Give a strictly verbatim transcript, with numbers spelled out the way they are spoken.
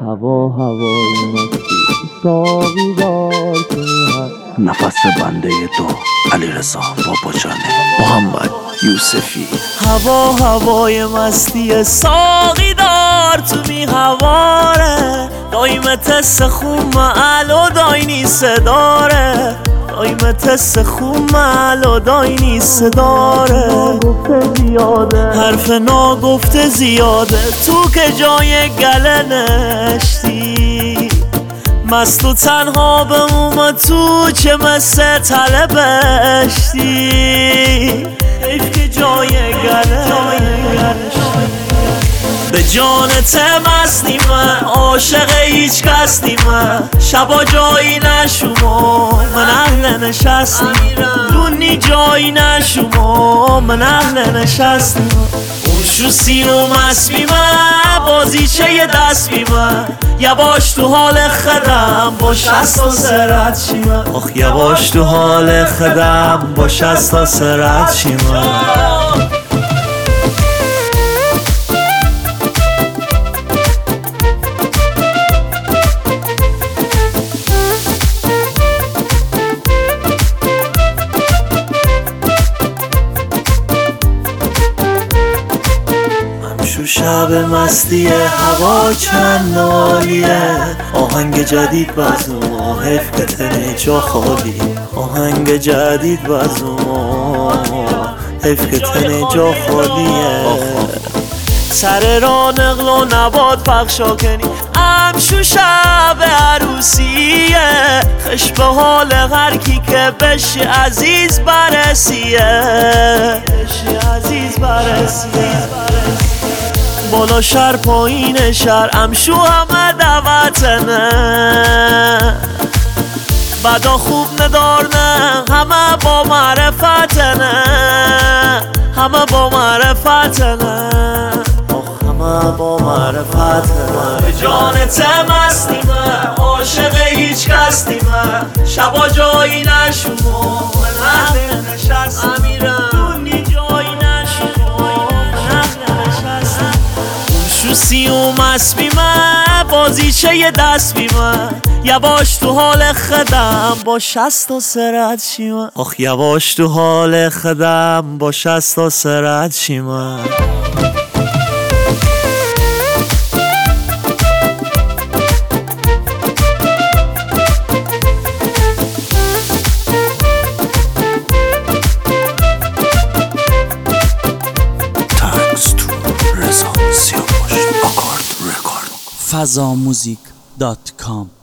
هوا هوای مستی ساقی دار که میهد نفس بنده تو علیرضا باباجانه محمد یوسفی. هوا هوای مستی ساقی دار تو می هواره دایم تست خوم علو داینی صداره دایم تست خوم علو داینی صداره ناگفته زیاده حرف ناگفته زیاده تو که جای گله نشتی مست و تنها بموم تو چه مثل طلبشتی حیف که جای گله به جانت مست نیمه عاشق هیچ کس نیمه شبا جایی نشومو من اهل نشستیم دونی جایی نشومو من اهل نشستیم اون شو سینو مست بیمه بازی چه یه دست بیمه یواش تو حال خدم با شست و سرت شیمه آخ یواش تو حال خدم با شست و سرت شیمه. شو شب مستی هوا چند عالیه آهنگ جدید بزنو حیف که تنه جا خالی آهنگ جدید بزنو حیف که تنه جا خالیه سر را نقل و نبات پخشا کنی امشو شب عروسیه خش به حال هر کی که بشی عزیز برسیه بشی عزیز برسیه بالا شهر پایین شهر امشو همه دعوتنه بدا خوب ندار نه همه با معرفتنه همه با معرفتنه آخ همه با معرفتنه به جانت مست نیمه عاشق هیچ کس نیمه شبا جایی نشومو من اهل نشست امیرم دونی جایی نشومو من اهل نشست شو سیو مست بیمه بازی چه یه دست بیمه یواش تو حال خدم با شست و سرت شیمه آخ یواش تو حال خدم با شست و سرت شیمه. فضا موزیک دات کام